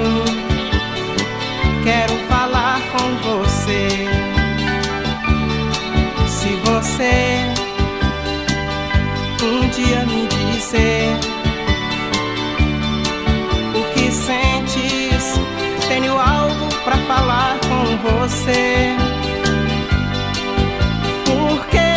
mim. Quero falar com você. Se você um dia me disser o que sentes, tenho algo pra falar com você. Porque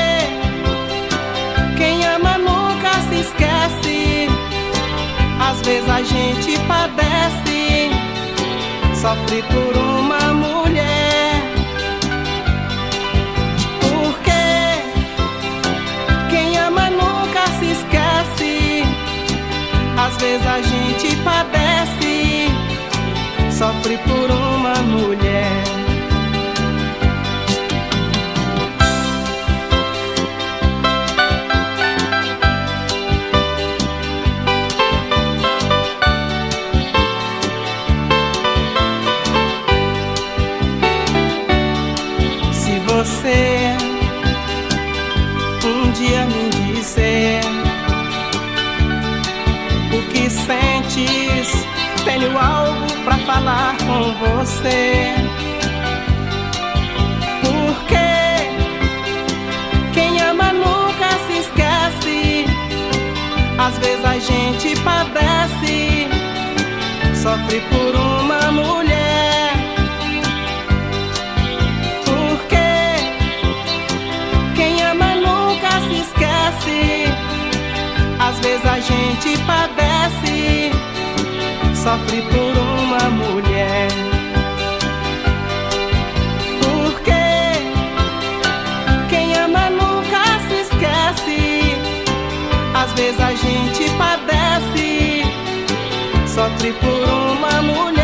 quem ama nunca se esquece. Às vezes a gente padece, sofre por uma mulher. Porque quem ama nunca se esquece. Às vezes a gente padece, sofre por uma mulher. Você um dia me disser o que sentes, tenho algo pra falar com você. Porque quem ama nunca se esquece. Às vezes a gente padece, sofre por uma mulher. Às vezes a gente padece, sofre por uma mulher. Porque quem ama nunca se esquece. Às vezes a gente padece, sofre por uma mulher.